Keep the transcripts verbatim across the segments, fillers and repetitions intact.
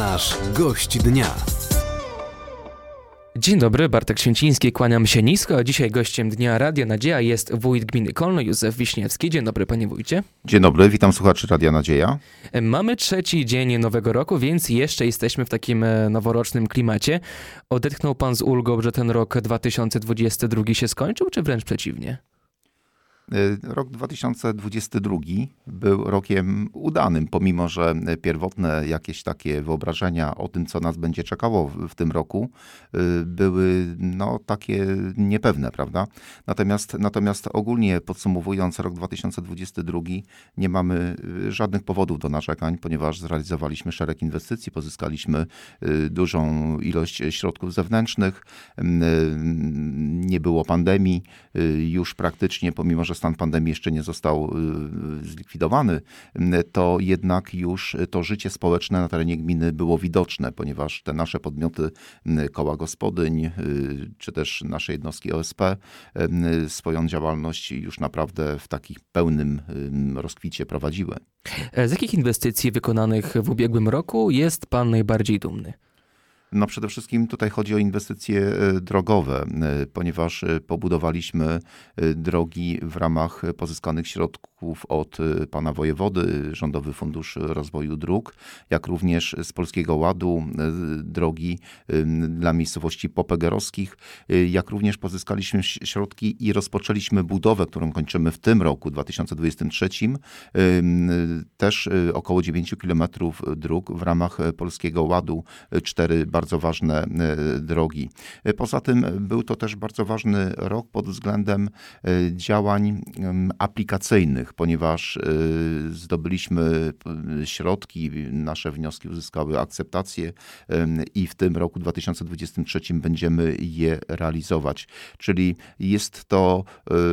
Nasz gość dnia. Dzień dobry, Bartek Święciński, kłaniam się nisko, a dzisiaj gościem Dnia Radia Nadzieja jest wójt gminy Kolno, Józef Wiśniewski. Dzień dobry, panie wójcie. Dzień dobry, witam słuchaczy Radia Nadzieja. Mamy trzeci dzień nowego roku, więc jeszcze jesteśmy w takim noworocznym klimacie. Odetchnął pan z ulgą, że ten rok dwa tysiące dwudziesty drugi się skończył, czy wręcz przeciwnie? Rok dwa tysiące dwudziesty drugi był rokiem udanym, pomimo że pierwotne jakieś takie wyobrażenia o tym, co nas będzie czekało w, w tym roku, były no, takie niepewne, prawda? Natomiast, natomiast ogólnie podsumowując rok dwa tysiące dwudziesty drugi, nie mamy żadnych powodów do narzekań, ponieważ zrealizowaliśmy szereg inwestycji, pozyskaliśmy dużą ilość środków zewnętrznych, nie było pandemii, już praktycznie, pomimo że stan pandemii jeszcze nie został zlikwidowany, to jednak już to życie społeczne na terenie gminy było widoczne, ponieważ te nasze podmioty, koła gospodyń, czy też nasze jednostki O S P swoją działalność już naprawdę w takim pełnym rozkwicie prowadziły. Z jakich inwestycji wykonanych w ubiegłym roku jest pan najbardziej dumny? No przede wszystkim tutaj chodzi o inwestycje drogowe, ponieważ pobudowaliśmy drogi w ramach pozyskanych środków od pana wojewody, Rządowy Fundusz Rozwoju Dróg, jak również z Polskiego Ładu drogi dla miejscowości popegeerowskich, jak również pozyskaliśmy środki i rozpoczęliśmy budowę, którą kończymy w tym roku, dwa tysiące dwudziestym trzecim, też około dziewięć kilometrów dróg w ramach Polskiego Ładu, cztery bardzo ważne drogi. Poza tym był to też bardzo ważny rok pod względem działań aplikacyjnych, ponieważ zdobyliśmy środki, nasze wnioski uzyskały akceptację i w tym roku dwa tysiące dwudziestym trzecim będziemy je realizować. Czyli jest to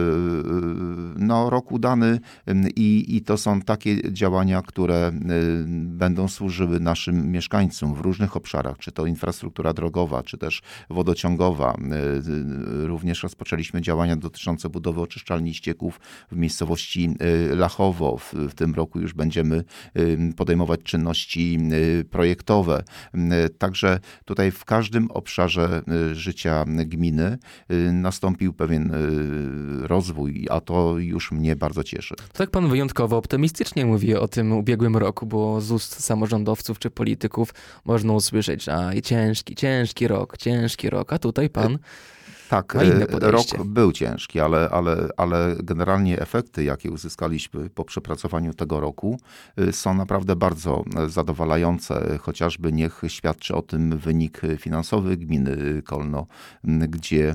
no, rok udany i, i to są takie działania, które będą służyły naszym mieszkańcom w różnych obszarach, czy to infrastruktura drogowa, czy też wodociągowa. Również rozpoczęliśmy działania dotyczące budowy oczyszczalni ścieków w miejscowości Lachowo. W, w tym roku już będziemy podejmować czynności projektowe. Także tutaj w każdym obszarze życia gminy nastąpił pewien rozwój, a to już mnie bardzo cieszy. Tak pan wyjątkowo optymistycznie mówi o tym ubiegłym roku, bo z ust samorządowców czy polityków można usłyszeć, że ciężki, ciężki rok, ciężki rok, a tutaj pan tak, ma inne podejście. Rok był ciężki, ale, ale, ale generalnie efekty, jakie uzyskaliśmy po przepracowaniu tego roku, są naprawdę bardzo zadowalające. Chociażby niech świadczy o tym wynik finansowy gminy Kolno, gdzie,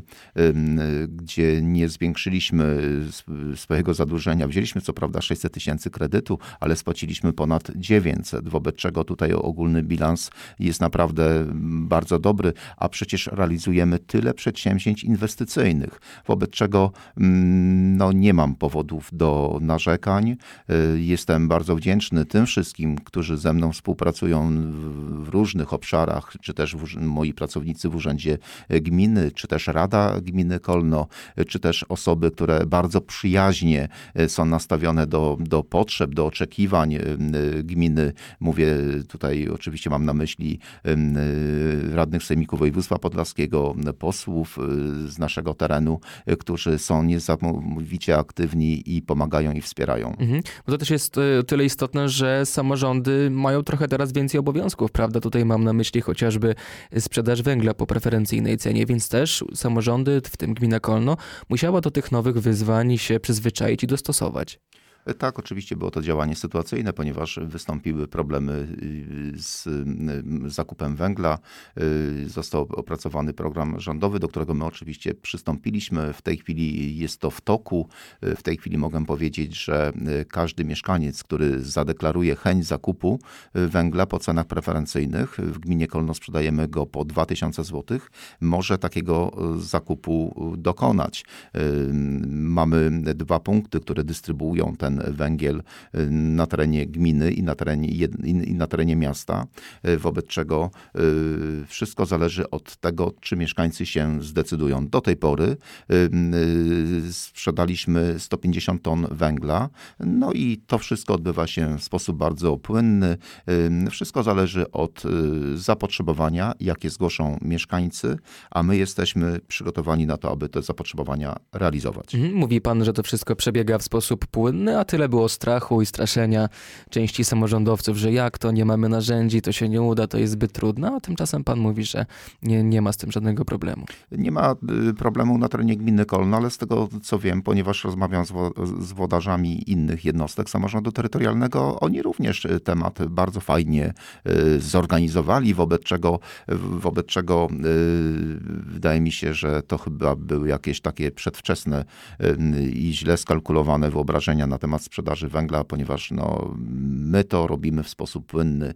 gdzie nie zwiększyliśmy swojego zadłużenia. Wzięliśmy co prawda sześćset tysięcy kredytu, ale spłaciliśmy ponad dziewięćset, wobec czego tutaj ogólny bilans jest naprawdę bardzo dobry, a przecież realizujemy tyle przedsięwzięć inwestycyjnych, wobec czego no, nie mam powodów do narzekań. Jestem bardzo wdzięczny tym wszystkim, którzy ze mną współpracują w różnych obszarach, czy też w, moi pracownicy w Urzędzie Gminy, czy też Rada Gminy Kolno, czy też osoby, które bardzo przyjaźnie są nastawione do, do potrzeb, do oczekiwań gminy. Mówię tutaj, oczywiście mam na myśli radnych Sejmiku Województwa Podlaskiego, posłów z naszego terenu, którzy są niesamowicie aktywni i pomagają i wspierają. Mhm. Bo to też jest tyle istotne, że samorządy mają trochę teraz więcej obowiązków, prawda? Tutaj mam na myśli chociażby sprzedaż węgla po preferencyjnej cenie, więc też samorządy, w tym gmina Kolno, musiała do tych nowych wyzwań się przyzwyczaić i dostosować. Tak, oczywiście było to działanie sytuacyjne, ponieważ wystąpiły problemy z zakupem węgla. Został opracowany program rządowy, do którego my oczywiście przystąpiliśmy. W tej chwili jest to w toku. W tej chwili mogę powiedzieć, że każdy mieszkaniec, który zadeklaruje chęć zakupu węgla po cenach preferencyjnych, w gminie Kolno sprzedajemy go po dwa tysiące złotych, może takiego zakupu dokonać. Mamy dwa punkty, które dystrybuują ten ten węgiel na terenie gminy i na terenie, i na terenie miasta, wobec czego wszystko zależy od tego, czy mieszkańcy się zdecydują. Do tej pory sprzedaliśmy sto pięćdziesiąt ton węgla, no i to wszystko odbywa się w sposób bardzo płynny. Wszystko zależy od zapotrzebowania, jakie zgłoszą mieszkańcy, a my jesteśmy przygotowani na to, aby te zapotrzebowania realizować. Mówi pan, że to wszystko przebiega w sposób płynny, a tyle było strachu i straszenia części samorządowców, że jak to, nie mamy narzędzi, to się nie uda, to jest zbyt trudno, a tymczasem pan mówi, że nie, nie ma z tym żadnego problemu. Nie ma problemu na terenie gminy Kolno, ale z tego co wiem, ponieważ rozmawiam z, wo- z włodarzami innych jednostek samorządu terytorialnego, oni również temat bardzo fajnie zorganizowali, wobec czego, wobec czego wydaje mi się, że to chyba były jakieś takie przedwczesne i źle skalkulowane wyobrażenia na temat sprzedaży węgla, ponieważ no, my to robimy w sposób płynny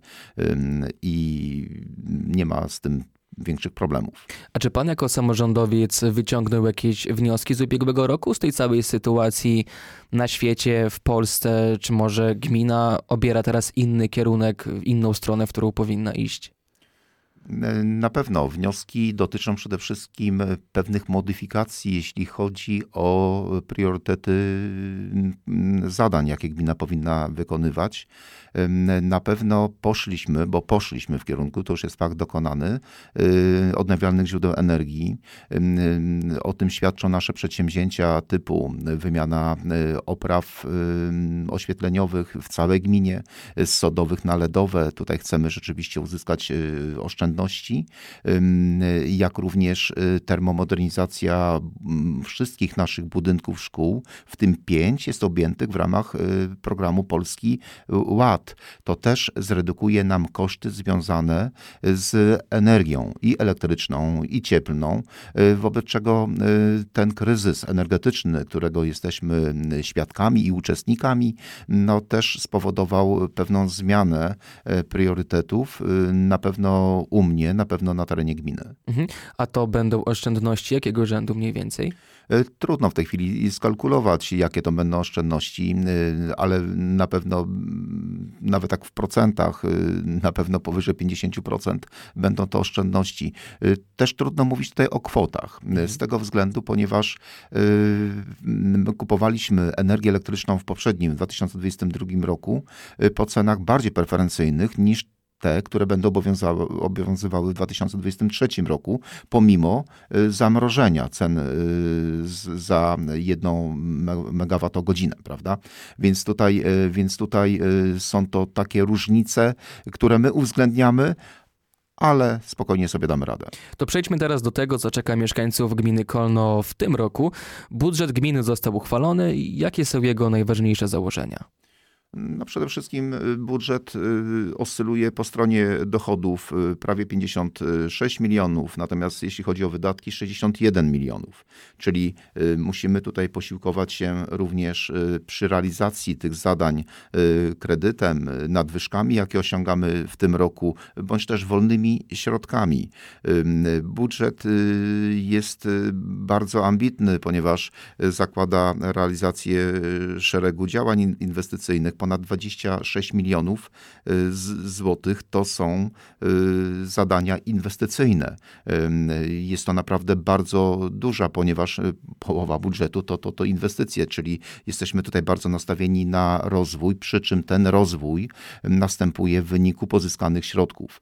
i nie ma z tym większych problemów. A czy pan jako samorządowiec wyciągnął jakieś wnioski z ubiegłego roku, z tej całej sytuacji na świecie, w Polsce? Czy może gmina obiera teraz inny kierunek, inną stronę, w którą powinna iść? Na pewno wnioski dotyczą przede wszystkim pewnych modyfikacji, jeśli chodzi o priorytety zadań, jakie gmina powinna wykonywać. Na pewno poszliśmy, bo poszliśmy w kierunku, to już jest fakt dokonany, odnawialnych źródeł energii. O tym świadczą nasze przedsięwzięcia typu wymiana opraw oświetleniowych w całej gminie, z sodowych na ledowe. Tutaj chcemy rzeczywiście uzyskać oszczędności, jak również termomodernizacja wszystkich naszych budynków szkół, w tym pięć jest objętych w ramach programu Polski Ład. To też zredukuje nam koszty związane z energią i elektryczną, i cieplną, wobec czego ten kryzys energetyczny, którego jesteśmy świadkami i uczestnikami, no też spowodował pewną zmianę priorytetów, na pewno u mnie, na pewno na terenie gminy. Mhm. A to będą oszczędności jakiego rzędu mniej więcej? Trudno w tej chwili skalkulować, jakie to będą oszczędności, ale na pewno, nawet tak w procentach, na pewno powyżej pięćdziesiąt procent będą to oszczędności. Też trudno mówić tutaj o kwotach, z tego względu, ponieważ kupowaliśmy energię elektryczną w poprzednim, w dwa tysiące dwudziestym drugim roku po cenach bardziej preferencyjnych niż te, które będą obowiązywały w dwa tysiące dwudziestym trzecim roku, pomimo zamrożenia cen za jedną megawattogodzinę, prawda? Więc tutaj, więc tutaj są to takie różnice, które my uwzględniamy, ale spokojnie sobie damy radę. To przejdźmy teraz do tego, co czeka mieszkańców gminy Kolno w tym roku. Budżet gminy został uchwalony. Jakie są jego najważniejsze założenia? No przede wszystkim budżet oscyluje po stronie dochodów prawie pięćdziesiąt sześć milionów, natomiast jeśli chodzi o wydatki sześćdziesiąt jeden milionów. Czyli musimy tutaj posiłkować się również przy realizacji tych zadań kredytem, nadwyżkami, jakie osiągamy w tym roku, bądź też wolnymi środkami. Budżet jest bardzo ambitny, ponieważ zakłada realizację szeregu działań inwestycyjnych. Ponad dwadzieścia sześć milionów złotych to są zadania inwestycyjne. Jest to naprawdę bardzo duża, ponieważ połowa budżetu to, to, to inwestycje, czyli jesteśmy tutaj bardzo nastawieni na rozwój, przy czym ten rozwój następuje w wyniku pozyskanych środków.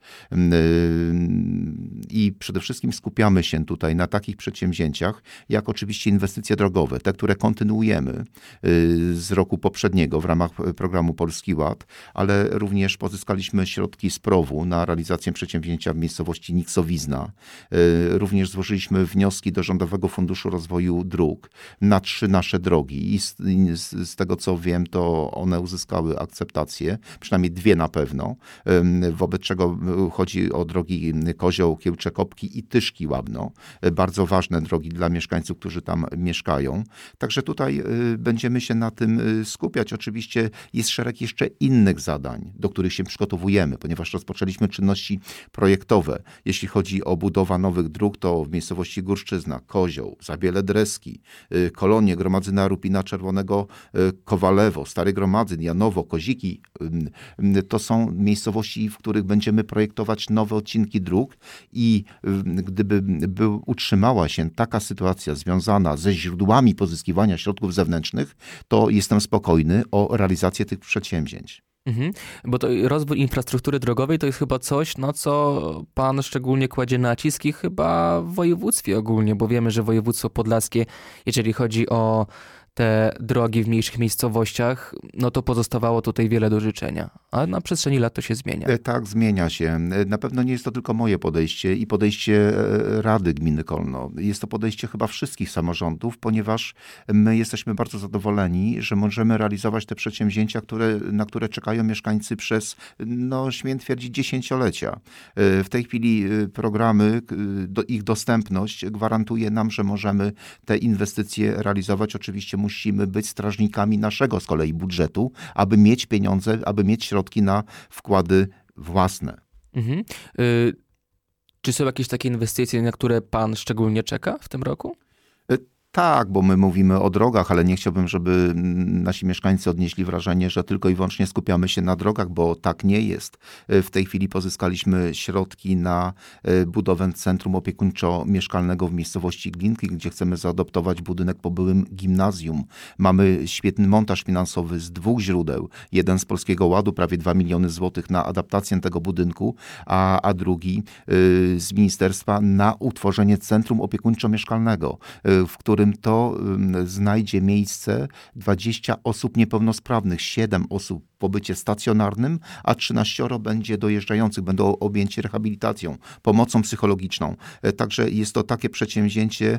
I przede wszystkim skupiamy się tutaj na takich przedsięwzięciach, jak oczywiście inwestycje drogowe, te, które kontynuujemy z roku poprzedniego w ramach programu Polski Ład, ale również pozyskaliśmy środki z P R O W-u na realizację przedsięwzięcia w miejscowości Niksowizna. Również złożyliśmy wnioski do Rządowego Funduszu Rozwoju Dróg na trzy nasze drogi i z, z, z tego co wiem, to one uzyskały akceptację, przynajmniej dwie na pewno, wobec czego chodzi o drogi Kozioł, Kiełcze-Kopki i Tyszki-Łabno. Bardzo ważne drogi dla mieszkańców, którzy tam mieszkają. Także tutaj będziemy się na tym skupiać. Oczywiście jest szereg jeszcze innych zadań, do których się przygotowujemy, ponieważ rozpoczęliśmy czynności projektowe. Jeśli chodzi o budowę nowych dróg, to w miejscowości Górszczyzna, Kozioł, Zabiele Dreski, Kolonie, Gromadzyna Rupina Czerwonego, Kowalewo, Stary Gromadzyn, Janowo, Koziki. To są miejscowości, w których będziemy projektować nowe odcinki dróg i gdyby był, utrzymała się taka sytuacja związana ze źródłami pozyskiwania środków zewnętrznych, to jestem spokojny o realizację tych przedsięwzięć. Mhm. Bo to rozwój infrastruktury drogowej to jest chyba coś, na co pan szczególnie kładzie nacisk i chyba w województwie ogólnie, bo wiemy, że województwo podlaskie, jeżeli chodzi o te drogi w mniejszych miejscowościach, no to pozostawało tutaj wiele do życzenia. A na przestrzeni lat to się zmienia. Tak, zmienia się. Na pewno nie jest to tylko moje podejście i podejście Rady Gminy Kolno. Jest to podejście chyba wszystkich samorządów, ponieważ my jesteśmy bardzo zadowoleni, że możemy realizować te przedsięwzięcia, które, na które czekają mieszkańcy przez, no śmiem twierdzić, dziesięciolecia. W tej chwili programy, do, ich dostępność gwarantuje nam, że możemy te inwestycje realizować. Oczywiście musimy być strażnikami naszego z kolei budżetu, aby mieć pieniądze, aby mieć środki na wkłady własne. Mhm. Y- czy są jakieś takie inwestycje, na które pan szczególnie czeka w tym roku? Tak, bo my mówimy o drogach, ale nie chciałbym, żeby nasi mieszkańcy odnieśli wrażenie, że tylko i wyłącznie skupiamy się na drogach, bo tak nie jest. W tej chwili pozyskaliśmy środki na budowę centrum opiekuńczo-mieszkalnego w miejscowości Glinki, gdzie chcemy zaadoptować budynek po byłym gimnazjum. Mamy świetny montaż finansowy z dwóch źródeł. Jeden z Polskiego Ładu, prawie dwa miliony złotych na adaptację tego budynku, a, a drugi z ministerstwa na utworzenie centrum opiekuńczo-mieszkalnego, w którym to znajdzie miejsce dwadzieścia osób niepełnosprawnych, siedem osób w pobycie stacjonarnym, a trzynaścioro będzie dojeżdżających, będą objęci rehabilitacją, pomocą psychologiczną. Także jest to takie przedsięwzięcie,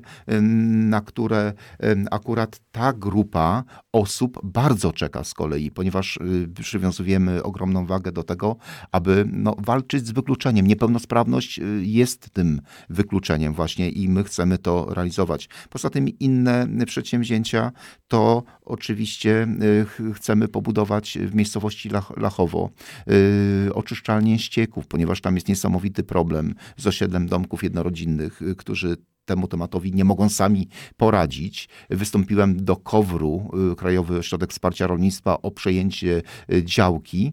na które akurat ta grupa osób bardzo czeka z kolei, ponieważ przywiązujemy ogromną wagę do tego, aby no, walczyć z wykluczeniem. Niepełnosprawność jest tym wykluczeniem właśnie i my chcemy to realizować. Poza tym inne przedsięwzięcia to oczywiście chcemy pobudować w miejscowości Lach- Lachowo oczyszczalnię ścieków, ponieważ tam jest niesamowity problem z osiedlem domków jednorodzinnych, którzy temu tematowi nie mogą sami poradzić. Wystąpiłem do KOWR-u, Krajowy Ośrodek Wsparcia Rolnictwa, o przejęcie działki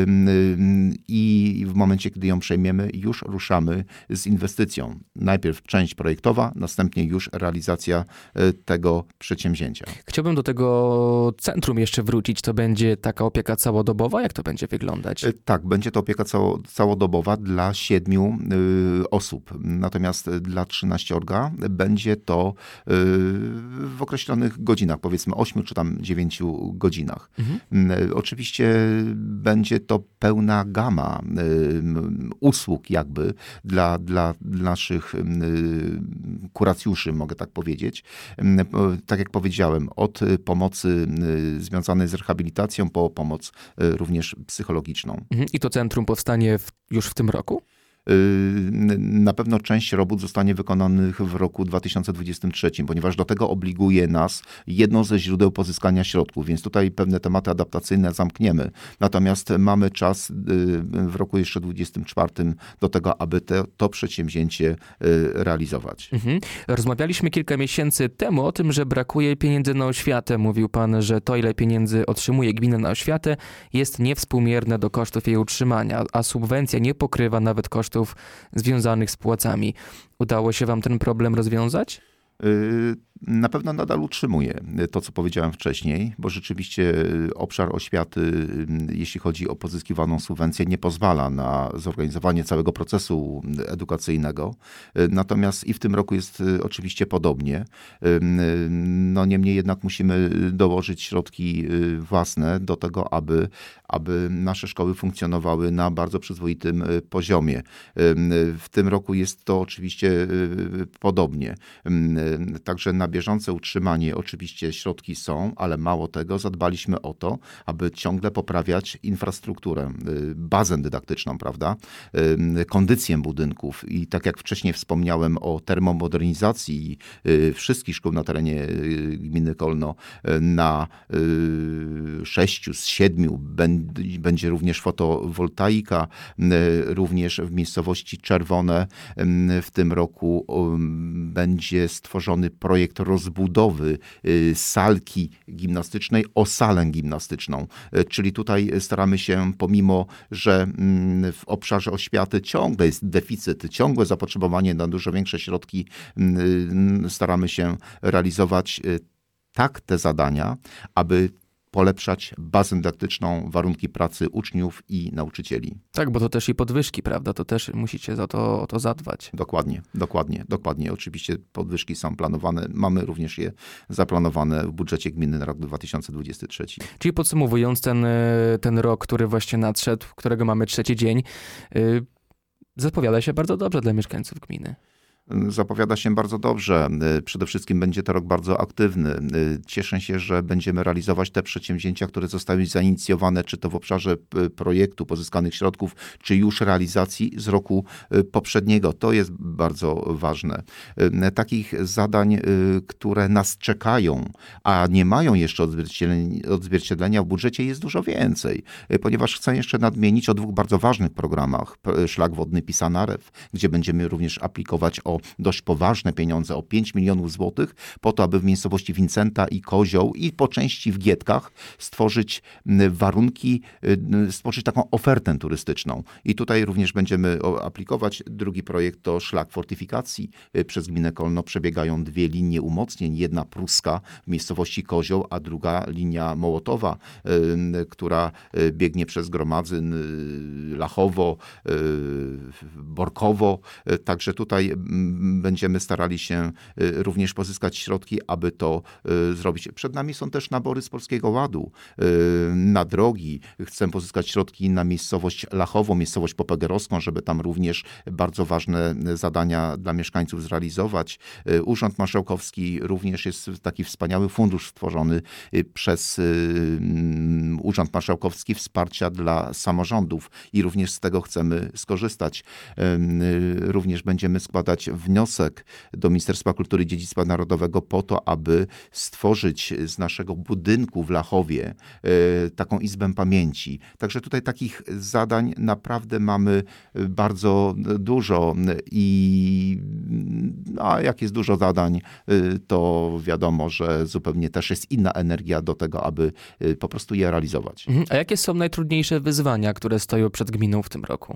i w momencie, kiedy ją przejmiemy, już ruszamy z inwestycją. Najpierw część projektowa, następnie już realizacja tego przedsięwzięcia. Chciałbym do tego centrum jeszcze wrócić. To będzie taka opieka całodobowa? Jak to będzie wyglądać? Tak, będzie to opieka cało, całodobowa dla siedmiu y, osób. Natomiast dla trzynaściorga będzie to y, w określonych godzinach, powiedzmy ośmiu czy tam dziewięciu godzinach. Mhm. Y, oczywiście będzie to pełna gama y, usług jakby dla, dla naszych y, kuracjuszy, mogę tak powiedzieć. Y, tak jak powiedziałem, od pomocy y, związanej z rehabilitacją po pomoc y, również psychologiczną. Mhm. I to centrum powstanie w, już w tym roku? Na pewno część robót zostanie wykonanych w roku dwa tysiące dwudziestym trzecim, ponieważ do tego obliguje nas jedno ze źródeł pozyskania środków, więc tutaj pewne tematy adaptacyjne zamkniemy. Natomiast mamy czas w roku jeszcze dwudziestym czwartym do tego, aby te, to przedsięwzięcie realizować. Mhm. Rozmawialiśmy kilka miesięcy temu o tym, że brakuje pieniędzy na oświatę. Mówił pan, że to, ile pieniędzy otrzymuje gmina na oświatę, jest niewspółmierne do kosztów jej utrzymania, a subwencja nie pokrywa nawet kosztów związanych z płacami. Udało się wam ten problem rozwiązać? Na pewno nadal utrzymuję to, co powiedziałem wcześniej, bo rzeczywiście obszar oświaty, jeśli chodzi o pozyskiwaną subwencję, nie pozwala na zorganizowanie całego procesu edukacyjnego. Natomiast i w tym roku jest oczywiście podobnie. No niemniej jednak musimy dołożyć środki własne do tego, aby, aby nasze szkoły funkcjonowały na bardzo przyzwoitym poziomie. W tym roku jest to oczywiście podobnie. Także na bieżące utrzymanie oczywiście środki są, ale mało tego, zadbaliśmy o to, aby ciągle poprawiać infrastrukturę, bazę dydaktyczną, prawda, kondycję budynków i tak jak wcześniej wspomniałem o termomodernizacji wszystkich szkół na terenie gminy Kolno na sześciu z siedmiu będzie również fotowoltaika, również w miejscowości Czerwone w tym roku będzie stworzony projekt rozbudowy salki gimnastycznej o salę gimnastyczną. Czyli tutaj staramy się, pomimo że w obszarze oświaty ciągle jest deficyt, ciągłe zapotrzebowanie na dużo większe środki, staramy się realizować tak te zadania, aby polepszać bazę dydaktyczną, warunki pracy uczniów i nauczycieli. Tak, bo to też i podwyżki, prawda? To też musicie za to, o to zadbać. Dokładnie, dokładnie, dokładnie. Oczywiście podwyżki są planowane. Mamy również je zaplanowane w budżecie gminy na rok dwa tysiące dwudziesty trzeci. Czyli podsumowując ten, ten rok, który właśnie nadszedł, którego mamy trzeci dzień, yy, zapowiada się bardzo dobrze dla mieszkańców gminy. Zapowiada się bardzo dobrze. Przede wszystkim będzie to rok bardzo aktywny. Cieszę się, że będziemy realizować te przedsięwzięcia, które zostały zainicjowane, czy to w obszarze projektu pozyskanych środków, czy już realizacji z roku poprzedniego. To jest bardzo ważne. Takich zadań, które nas czekają, a nie mają jeszcze odzwierciedlenia w budżecie, jest dużo więcej. Ponieważ chcę jeszcze nadmienić o dwóch bardzo ważnych programach. Szlak wodny Pisanarew, gdzie będziemy również aplikować o dość poważne pieniądze, o pięć milionów złotych, po to, aby w miejscowości Wincenta i Kozioł i po części w Giedkach stworzyć warunki, stworzyć taką ofertę turystyczną. I tutaj również będziemy aplikować. Drugi projekt to szlak fortyfikacji. Przez gminę Kolno przebiegają dwie linie umocnień. Jedna pruska w miejscowości Kozioł, a druga linia Mołotowa, która biegnie przez Gromadzyn, Lachowo, Borkowo. Także tutaj będziemy starali się również pozyskać środki, aby to zrobić. Przed nami są też nabory z Polskiego Ładu na drogi. Chcę pozyskać środki na miejscowość Lachowo, miejscowość Popegerowską, żeby tam również bardzo ważne zadania dla mieszkańców zrealizować. Urząd Marszałkowski również jest taki wspaniały fundusz stworzony przez Urząd Marszałkowski wsparcia dla samorządów i również z tego chcemy skorzystać. Również będziemy składać wniosek do Ministerstwa Kultury i Dziedzictwa Narodowego po to, aby stworzyć z naszego budynku w Lachowie taką izbę pamięci. Także tutaj takich zadań naprawdę mamy bardzo dużo i a jak jest dużo zadań, to wiadomo, że zupełnie też jest inna energia do tego, aby po prostu je realizować. A jakie są najtrudniejsze wyzwania, które stoją przed gminą w tym roku?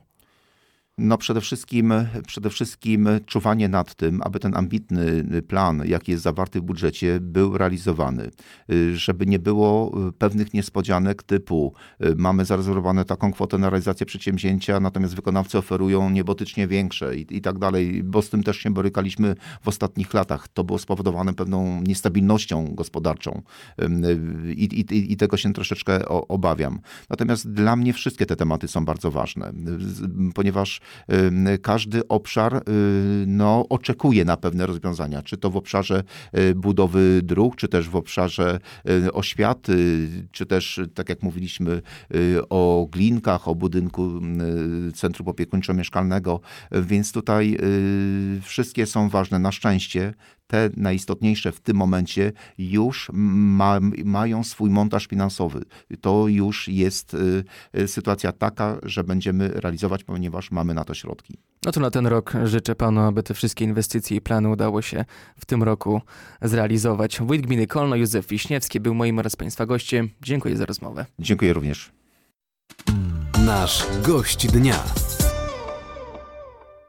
No przede wszystkim, przede wszystkim czuwanie nad tym, aby ten ambitny plan, jaki jest zawarty w budżecie, był realizowany. Żeby nie było pewnych niespodzianek typu mamy zarezerwowane taką kwotę na realizację przedsięwzięcia, natomiast wykonawcy oferują niebotycznie większe i, i tak dalej, bo z tym też się borykaliśmy w ostatnich latach. To było spowodowane pewną niestabilnością gospodarczą i, i, i tego się troszeczkę obawiam. Natomiast dla mnie wszystkie te tematy są bardzo ważne, ponieważ każdy obszar no, oczekuje na pewne rozwiązania, czy to w obszarze budowy dróg, czy też w obszarze oświaty, czy też, tak jak mówiliśmy, o Glinkach, o budynku Centrum Opiekuńczo-Mieszkalnego, więc tutaj wszystkie są ważne. Na szczęście te najistotniejsze w tym momencie już ma, mają swój montaż finansowy. To już jest y, sytuacja taka, że będziemy realizować, ponieważ mamy na to środki. No to na ten rok życzę panu, aby te wszystkie inwestycje i plany udało się w tym roku zrealizować. Wójt gminy Kolno Józef Wiśniewski był moim oraz państwa gościem. Dziękuję za rozmowę. Dziękuję również. Nasz gość dnia.